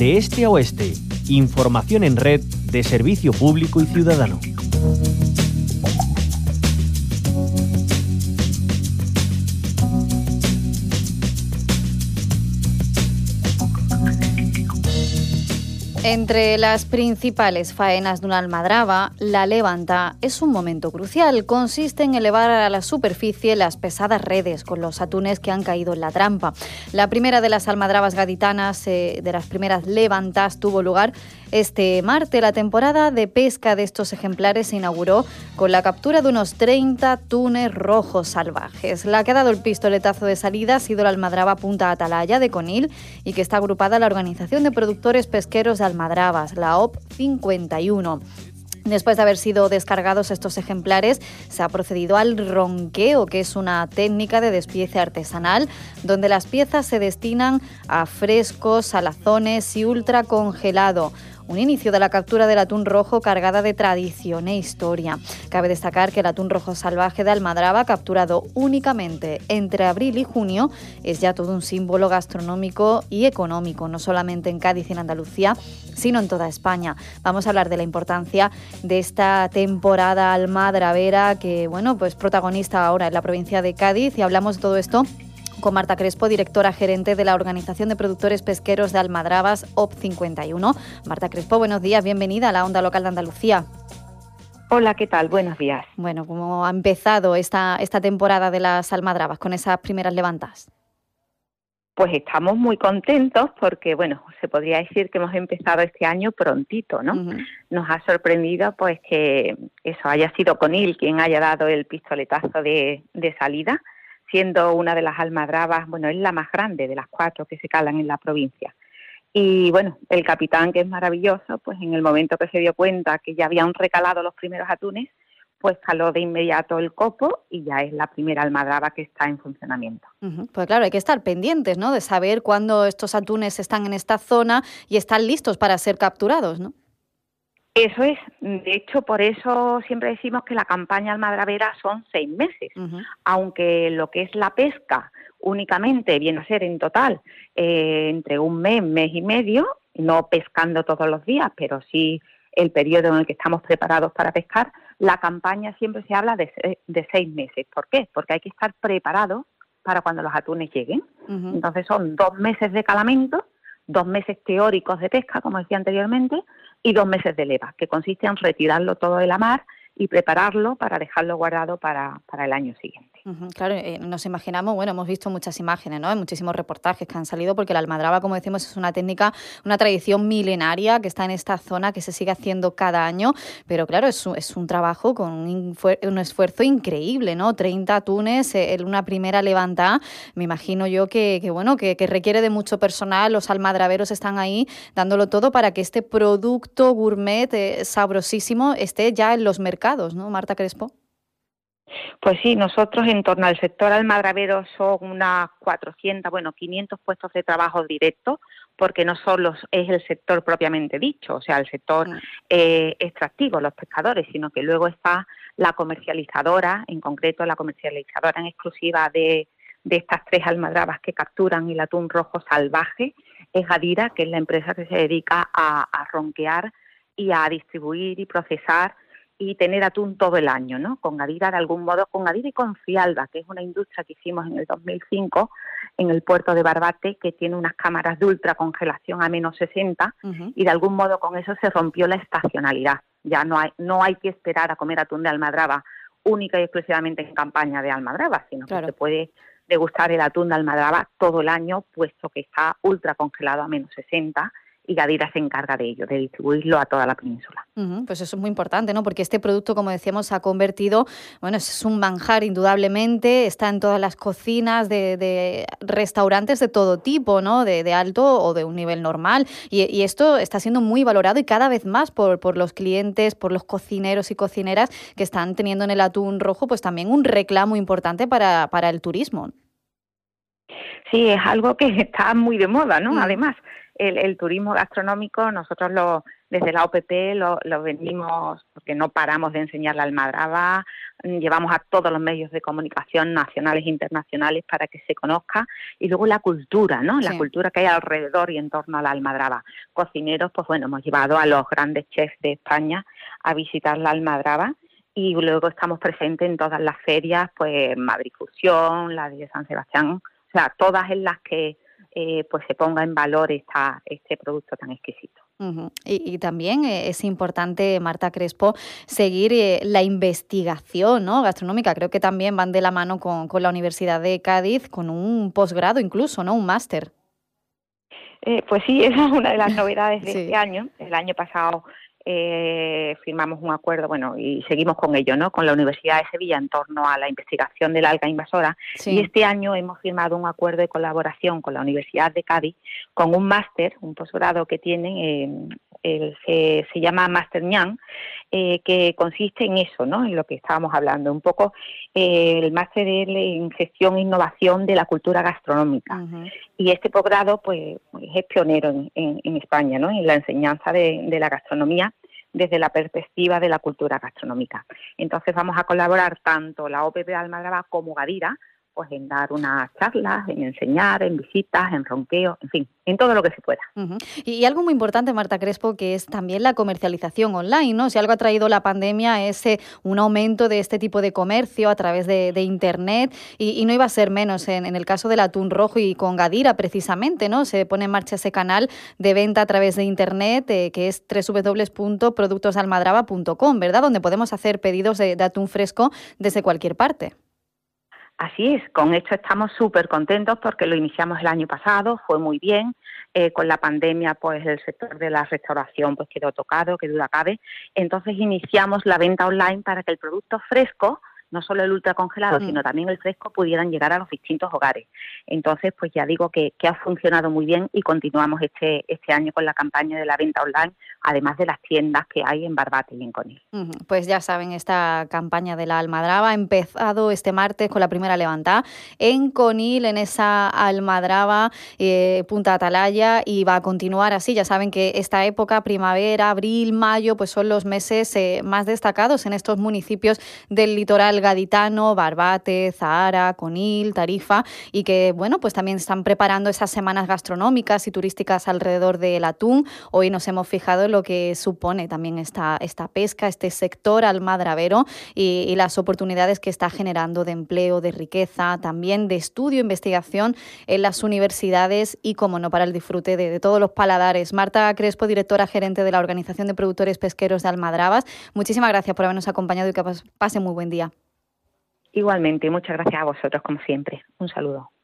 De este a oeste, información en red de servicio público y ciudadano. Entre las principales faenas de una almadraba, la levanta es un momento crucial. Consiste en elevar a la superficie las pesadas redes con los atunes que han caído en la trampa. La primera de las almadrabas gaditanas, de las primeras levantas, tuvo lugar este martes. La temporada de pesca de estos ejemplares se inauguró con la captura de unos 30 atunes rojos salvajes. La que ha dado el pistoletazo de salida ha sido la almadraba Punta Atalaya de Conil y que está agrupada a la Organización de Productores Pesqueros de Almadrabas, la OP 51. Después de haber sido descargados estos ejemplares, se ha procedido al ronqueo, que es una técnica de despiece artesanal, donde las piezas se destinan a frescos, salazones y ultracongelado. Un inicio de la captura del atún rojo cargada de tradición e historia. Cabe destacar que el atún rojo salvaje de almadraba, capturado únicamente entre abril y junio, es ya todo un símbolo gastronómico y económico, no solamente en Cádiz y en Andalucía, sino en toda España. Vamos a hablar de la importancia de esta temporada almadravera que, pues protagonista ahora en la provincia de Cádiz, y hablamos de todo esto con Marta Crespo, directora gerente de la Organización de Productores Pesqueros de Almadrabas, OP 51. Marta Crespo, buenos días, bienvenida a la Onda Local de Andalucía. Hola, ¿qué tal? Buenos días. Bueno, ¿cómo ha empezado esta temporada de las almadrabas con esas primeras levantas? Pues estamos muy contentos porque, se podría decir que hemos empezado este año prontito, ¿no? Uh-huh. Nos ha sorprendido pues que eso haya sido Conil quien haya dado el pistoletazo de salida, siendo una de las almadrabas, es la más grande de las 4 que se calan en la provincia. Y el capitán, que es maravilloso, pues en el momento que se dio cuenta que ya habían recalado los primeros atunes, pues caló de inmediato el copo y ya es la primera almadraba que está en funcionamiento. Uh-huh. Pues claro, hay que estar pendientes, ¿no?, de saber cuándo estos atunes están en esta zona y están listos para ser capturados, ¿no? Eso es, de hecho, por eso siempre decimos que la campaña almadravera son 6 meses, uh-huh. Aunque lo que es la pesca únicamente viene a ser en total entre un mes y medio, no pescando todos los días, pero sí el periodo en el que estamos preparados para pescar. La campaña siempre se habla de 6 meses. ¿Por qué? Porque hay que estar preparados para cuando los atunes lleguen. Uh-huh. Entonces son 2 meses de calamento, 2 meses teóricos de pesca, como decía anteriormente, y 2 meses de leva, que consiste en retirarlo todo de la mar y prepararlo para dejarlo guardado para el año siguiente. Uh-huh, claro, nos imaginamos, hemos visto muchas imágenes, ¿no?, muchísimos reportajes que han salido, porque la almadraba, como decimos, es una técnica, una tradición milenaria que está en esta zona, que se sigue haciendo cada año, pero claro, es un trabajo con un esfuerzo increíble, ¿no? 30 atunes en una primera levantada. Me imagino yo que requiere de mucho personal. Los almadraberos están ahí dándolo todo para que este producto gourmet sabrosísimo esté ya en los mercados, ¿no, Marta Crespo? Pues sí, nosotros en torno al sector almadravero son unas 500 puestos de trabajo directos, porque no solo es el sector propiamente dicho, o sea, el sector extractivo, los pescadores, sino que luego está la comercializadora, en concreto la comercializadora en exclusiva de estas 3 almadrabas que capturan el atún rojo salvaje, es Gadira, que es la empresa que se dedica a ronquear y a distribuir y procesar y tener atún todo el año, ¿no? Con Gadira, de algún modo, con Gadira y con Fialba, que es una industria que hicimos en el 2005 en el puerto de Barbate, que tiene unas cámaras de ultracongelación a menos 60, uh-huh. Y de algún modo con eso se rompió la estacionalidad. Ya no hay que esperar a comer atún de almadraba única y exclusivamente en campaña de almadraba, sino claro, que se puede degustar el atún de almadraba todo el año, puesto que está ultracongelado a menos 60, y Gadira se encarga de ello, de distribuirlo a toda la península. Uh-huh, pues eso es muy importante, ¿no? Porque este producto, como decíamos, se ha convertido, es un manjar indudablemente, está en todas las cocinas de restaurantes de todo tipo, ¿no? De alto o de un nivel normal, y esto está siendo muy valorado y cada vez más por los clientes, por los cocineros y cocineras que están teniendo en el atún rojo, pues también un reclamo importante para el turismo. Sí, es algo que está muy de moda, ¿no? Además, el turismo gastronómico, nosotros desde la OPP lo venimos, porque no paramos de enseñar la almadraba, llevamos a todos los medios de comunicación nacionales e internacionales para que se conozca, y luego la cultura, ¿no? La cultura que hay alrededor y en torno a la almadraba. Cocineros, pues bueno, hemos llevado a los grandes chefs de España a visitar la almadraba, y luego estamos presentes en todas las ferias, pues Madrid Fusión, la de San Sebastián, o sea, todas en las que pues se ponga en valor este producto tan exquisito. Uh-huh. Y también es importante, Marta Crespo, seguir la investigación, ¿no?, gastronómica. Creo que también van de la mano con la Universidad de Cádiz, con un posgrado incluso, ¿no?, un máster. Pues sí, esa es una de las novedades de este año. El año pasado firmamos un acuerdo, bueno, y seguimos con ello, ¿no?, con la Universidad de Sevilla en torno a la investigación del alga invasora, y este año hemos firmado un acuerdo de colaboración con la Universidad de Cádiz, con un máster, un posgrado que tienen, se llama Máster Ñan, que consiste en eso, ¿no?, en lo que estábamos hablando, un poco el máster en gestión e innovación de la cultura gastronómica. Uh-huh. Y este posgrado pues es pionero en España, ¿no?, en la enseñanza de la gastronomía desde la perspectiva de la cultura gastronómica. Entonces vamos a colaborar tanto la OPP de Almadraba como Gadira, pues en dar unas charlas, en enseñar, en visitas, en ronqueo, en fin, en todo lo que se pueda. Uh-huh. Y algo muy importante, Marta Crespo, que es también la comercialización online, ¿no? Si algo ha traído la pandemia es un aumento de este tipo de comercio a través de Internet, y no iba a ser menos en el caso del atún rojo y con Gadira, precisamente, ¿no? Se pone en marcha ese canal de venta a través de Internet, que es www.productosalmadraba.com, ¿verdad?, donde podemos hacer pedidos de atún fresco desde cualquier parte. Así es, con esto estamos súper contentos porque lo iniciamos el año pasado, fue muy bien, con la pandemia pues el sector de la restauración pues quedó tocado, que duda cabe, entonces iniciamos la venta online para que el producto fresco, no solo el ultracongelado, sino también el fresco, pudieran llegar a los distintos hogares. Entonces, pues ya digo que ha funcionado muy bien, y continuamos este año con la campaña de la venta online, además de las tiendas que hay en Barbate y en Conil. Pues ya saben, esta campaña de la almadraba ha empezado este martes con la primera levantada en Conil, en esa almadraba Punta Atalaya, y va a continuar así. Ya saben que esta época, primavera, abril, mayo, pues son los meses más destacados en estos municipios del litoral gaditano, Barbate, Zahara, Conil, Tarifa, y que, bueno, pues también están preparando esas semanas gastronómicas y turísticas alrededor del atún. Hoy nos hemos fijado en lo que supone también esta pesca, este sector almadravero, y las oportunidades que está generando de empleo, de riqueza, también de estudio e investigación en las universidades y, como no, para el disfrute de todos los paladares. Marta Crespo, directora gerente de la Organización de Productores Pesqueros de Almadrabas, muchísimas gracias por habernos acompañado y que pase muy buen día. Igualmente, muchas gracias a vosotros, como siempre. Un saludo.